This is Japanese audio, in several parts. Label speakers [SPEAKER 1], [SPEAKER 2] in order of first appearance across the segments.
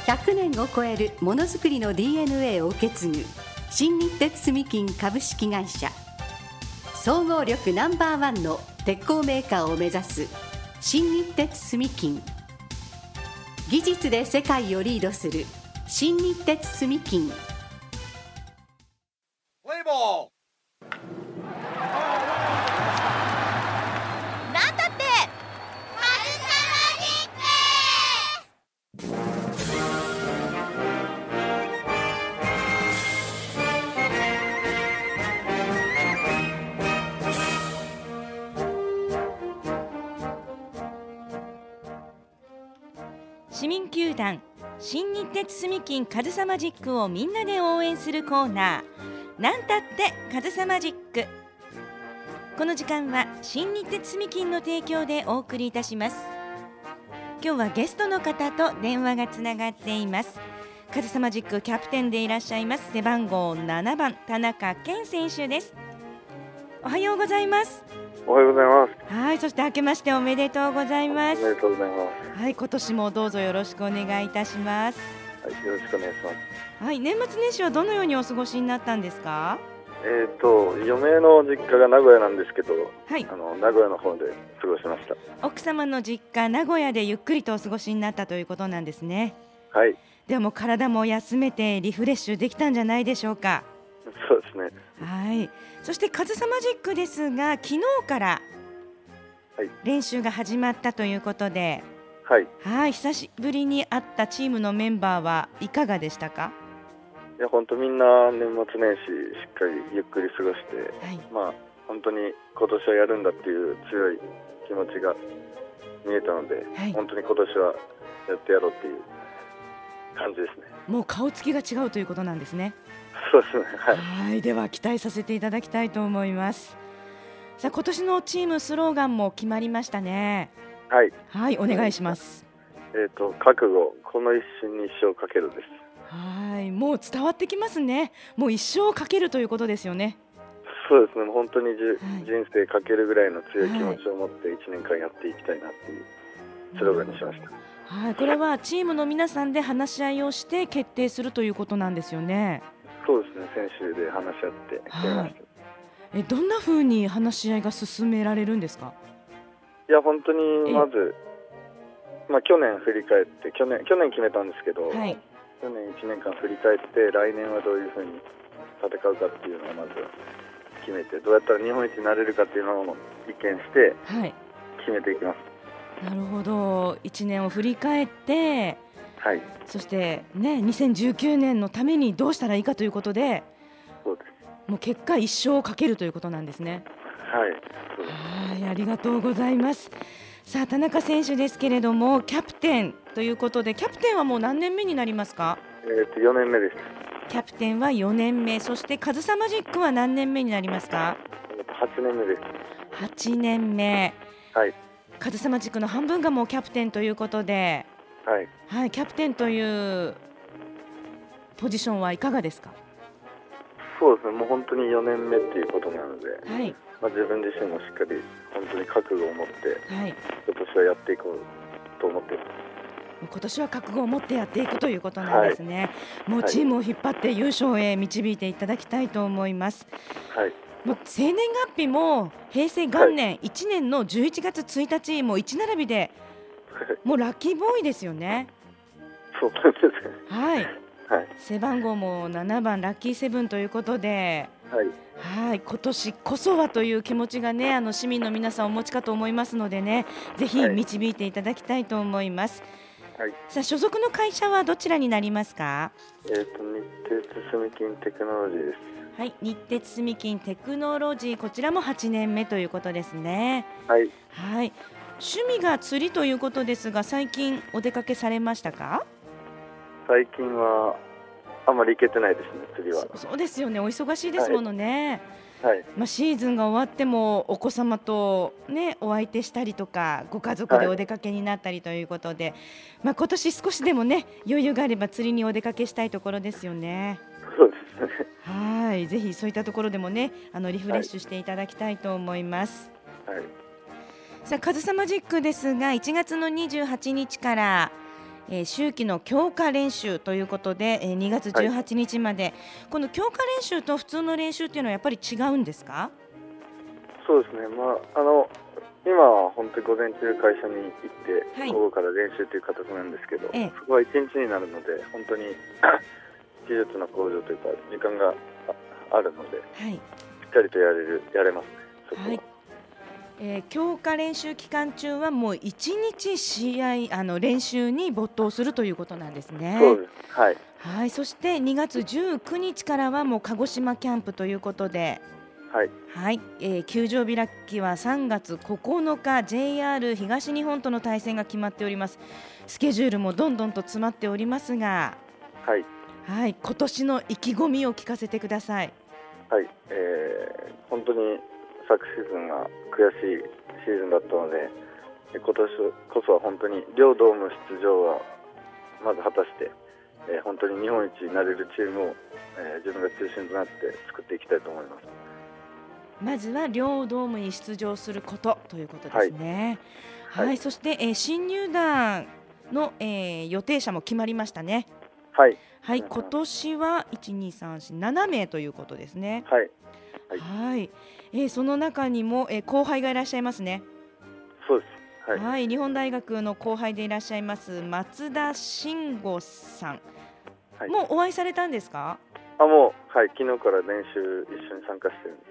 [SPEAKER 1] 100年を超えるものづくりの DNA を受け継ぐ新日鉄住金株式会社、総合力No.1の鉄鋼メーカーを目指す新日鉄住金、技術で世界をリードする新日鉄住金。
[SPEAKER 2] プレイボール。
[SPEAKER 3] なんだって市民球団新日鉄住金カズサマジックをみんなで応援するコーナー、なんたってカズサマジック。この時間は新日鉄住金の提供でお送りいたします。今日はゲストの方と電話がつながっています。カズサマジックキャプテンでいらっしゃいます背番号7番田中健選手です。おはようございます。
[SPEAKER 4] おはようございます。
[SPEAKER 3] はい、そして明けましておめでとうございます。
[SPEAKER 4] おめでとうございます。
[SPEAKER 3] はい、今年もどうぞよろしくお願いいたします。
[SPEAKER 4] はい、よろしくお願いします。
[SPEAKER 3] はい、年末年始はどのようにお過ごしになったんですか？
[SPEAKER 4] 嫁の実家が名古屋なんですけど、
[SPEAKER 3] はい、
[SPEAKER 4] 名古屋の方で過ごしました。
[SPEAKER 3] 奥様の実家名古屋でゆっくりとお過ごしになったということなんですね。
[SPEAKER 4] はい。
[SPEAKER 3] でも体も休めてリフレッシュできたんじゃないでしょうか？
[SPEAKER 4] そうですね。
[SPEAKER 3] はい。そしてカズサマジックですが、昨日から練習が始まったということで、
[SPEAKER 4] はい。
[SPEAKER 3] はい、久しぶりに会ったチームのメンバーはいかがでしたか？
[SPEAKER 4] いや、本当みんな年末年始しっかりゆっくり過ごして、
[SPEAKER 3] はい、
[SPEAKER 4] 本当に今年はやるんだっていう強い気持ちが見えたので、はい、本当に今年はやってやろうっていう感じですね。
[SPEAKER 3] もう顔つきが違うということなんですね。
[SPEAKER 4] そうですね。はい。
[SPEAKER 3] はい、では期待させていただきたいと思います。さあ、今年のチームスローガンも決まりましたね。
[SPEAKER 4] はい。
[SPEAKER 3] はい、お願いします。
[SPEAKER 4] 覚悟、この一瞬に一生かけるです。
[SPEAKER 3] はい、もう伝わってきますね。もう一生かけるということですよね。
[SPEAKER 4] そうですね。本当に人生かけるぐらいの強い気持ちを持って1年間やっていきたいなっていうスローガンにしました。
[SPEAKER 3] はい、これはチームの皆さんで話し合いをして決定するということなんですよね。
[SPEAKER 4] そうですね。選手で話し合って決めました。
[SPEAKER 3] どんな風に話し合いが進められるんですか？
[SPEAKER 4] いや、本当にまず、去年振り返って去年決めたんですけど、
[SPEAKER 3] はい、
[SPEAKER 4] 去年1年間振り返って来年はどういう風に戦うかっていうのをまず決めて、どうやったら日本一になれるかっていうのを意見して決めていきます。
[SPEAKER 3] はい、なるほど。1年を振り返って、
[SPEAKER 4] はい、
[SPEAKER 3] そしてね、2019年のためにどうしたらいいかということで、
[SPEAKER 4] そうです。
[SPEAKER 3] もう結果一生をかけるということなんですね。
[SPEAKER 4] はい、そうです。
[SPEAKER 3] はい、ありがとうございます。さあ、田中選手ですけれども、キャプテンということで、キャプテンはもう何年目になりますか
[SPEAKER 4] ？4年目です。
[SPEAKER 3] キャプテンは4年目、そしてカズサマジックは何年目になりますか
[SPEAKER 4] ？8年目です。
[SPEAKER 3] 8年目。
[SPEAKER 4] はい。
[SPEAKER 3] カズサマジックの半分がもうキャプテンということで、
[SPEAKER 4] はい。
[SPEAKER 3] はい、キャプテンというポジションはいかがですか？
[SPEAKER 4] そうですね。もう本当に4年目っていうことなので、
[SPEAKER 3] はい、
[SPEAKER 4] 自分自身もしっかり本当に覚悟を持って、
[SPEAKER 3] はい、
[SPEAKER 4] 今年はやっていこうと思っています。
[SPEAKER 3] 今年は覚悟を持ってやっていくということなんですね。はい、もうチームを引っ張って優勝へ導いていただきたいと思います。
[SPEAKER 4] はい。
[SPEAKER 3] もう生年月日も平成元年1年の11月1日、もう1並びで、もうラッキーボーイですよね。
[SPEAKER 4] そうなんですね。
[SPEAKER 3] はい。
[SPEAKER 4] はい、
[SPEAKER 3] 背番号も7番ラッキーセブンということで、
[SPEAKER 4] はい、
[SPEAKER 3] はい、今年こそはという気持ちがね、市民の皆さんお持ちかと思いますのでね、ぜひ導いていただきたいと思います。はい、さあ、所属の会社はどちらになりますか？
[SPEAKER 4] 日鉄住金テクノロジーです。
[SPEAKER 3] はい、日鉄住金テクノロジー、こちらも8年目ということですね。
[SPEAKER 4] はい、
[SPEAKER 3] はい、趣味が釣りということですが、最近お出かけされましたか？
[SPEAKER 4] 最近はあんまり行けてないですね、釣りは。
[SPEAKER 3] そうですよね、お忙しいですものね。
[SPEAKER 4] はい、
[SPEAKER 3] シーズンが終わってもお子様と、ね、お相手したりとか、ご家族でお出かけになったりということで、今年少しでもね、余裕があれば釣りにお出かけしたいところですよね。
[SPEAKER 4] そうですね。
[SPEAKER 3] はい、ぜひそういったところでもね、リフレッシュしていただきたいと思います。はい、さあ、カズサマジックですが、1月の28日から秋季の強化練習ということで、2月18日まで、この強化練習と普通の練習っていうのはやっぱり違うんですか？
[SPEAKER 4] そうですね、今は本当に午前中会社に行って、午後から練習という形なんですけど、そこは1日になるので本当に技術の向上というか時間があるので、しっかりとやれますね、そこは。
[SPEAKER 3] 強化練習期間中はもう1日練習に没頭するということなんですね。
[SPEAKER 4] そうです、
[SPEAKER 3] はい、そして2月19日からはもう鹿児島キャンプということで、球場開きは3月9日 JR 東日本との対戦が決まっております。スケジュールもどんどんと詰まっておりますが、今年の意気込みを聞かせてください。
[SPEAKER 4] 本当に昨シーズンが悔しいシーズンだったので、今年こそは本当に両ドーム出場はまず果たして、本当に日本一になれるチームを、自分が中心となって作っていきたいと思います。
[SPEAKER 3] まずは両ドームに出場することということですね。そして、新入団の、予定者も決まりましたね。今年は1、2、3、4、7名ということですね。その中にも、後輩がいらっしゃいますね。
[SPEAKER 4] そうです。
[SPEAKER 3] 日本大学の後輩でいらっしゃいます松田慎吾さん、もうお会いされたんですか？
[SPEAKER 4] もう、昨日から練習一緒に参加してるんです。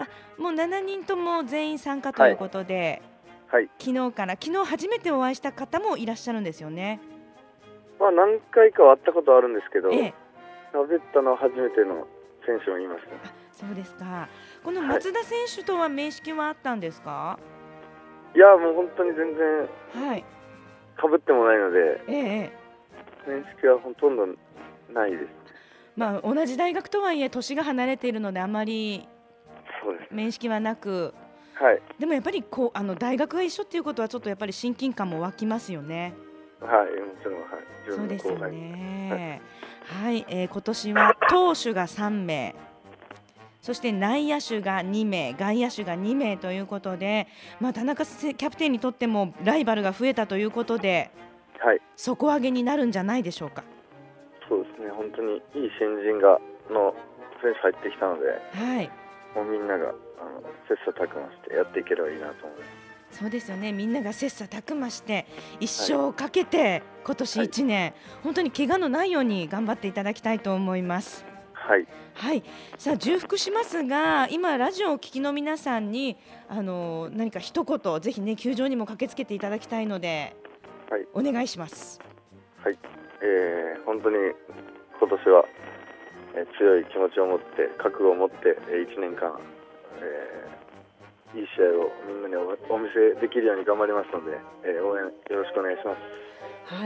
[SPEAKER 3] もう7人とも全員参加ということで、昨日初めてお会いした方もいらっしゃるんですよね。
[SPEAKER 4] 何回かは会ったことあるんですけど、喋ったのは初めての選手もいました。
[SPEAKER 3] そうですか。この松田選手とは面識はあったんですか？
[SPEAKER 4] いや、もう本当に全然被ってもないので、面識はほとんどないです。
[SPEAKER 3] 同じ大学とはいえ年が離れているのであまり面識はなく、でもやっぱり大学が一緒っていうことはちょっとやっぱり親近感も湧きますよね。
[SPEAKER 4] もちろん、
[SPEAKER 3] そうですよね。今年は投手が3名、そして内野手が2名、外野手が2名ということで、田中キャプテンにとってもライバルが増えたということで、底上げになるんじゃないでしょうか。
[SPEAKER 4] そうですね、本当にいい新人の選手入ってきたので、もうみんなが切磋琢磨してやっていければいいなと思います。
[SPEAKER 3] そうですよね、みんなが切磋琢磨して一生かけて、今年1年、本当に怪我のないように頑張っていただきたいと思います。さあ重複しますが、今ラジオをお聞きの皆さんに何か一言ぜひね、球場にも駆けつけていただきたいので、お願いします。
[SPEAKER 4] 本当に今年は、強い気持ちを持って覚悟を持って1年間、いい試合をみんなにお見せできるように頑張りますので、応援よろしくお願いします。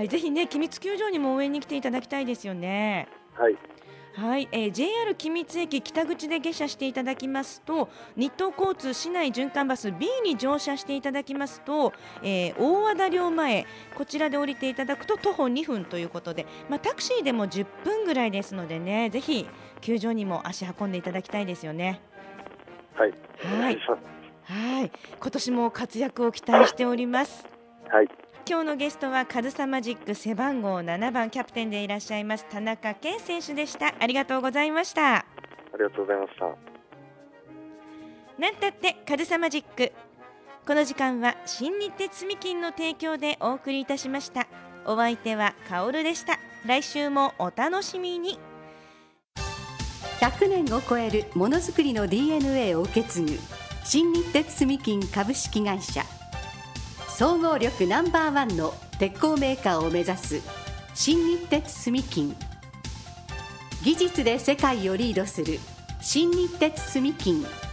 [SPEAKER 3] ぜひね、君津球場にも応援に来ていただきたいですよね。JR 君津駅北口で下車していただきますと、日東交通市内循環バス B に乗車していただきますと、大和田寮前、こちらで降りていただくと徒歩2分ということで、タクシーでも10分ぐらいですのでね、ぜひ球場にも足運んでいただきたいですよね。今年も活躍を期待しております。今日のゲストはカズサマジック背番号7番キャプテンでいらっしゃいます田中健選手でした。ありがとうございました。
[SPEAKER 4] ありがとうございました。
[SPEAKER 3] なんたってカズサマジック、この時間は新日鉄住金の提供でお送りいたしました。お相手はカオルでした。来週もお楽しみに。
[SPEAKER 1] 100年を超えるものづくりの DNA を受け継ぐ新日鉄住金株式会社、総合力ナンバーワンの鉄鋼メーカーを目指す新日鉄住金、技術で世界をリードする新日鉄住金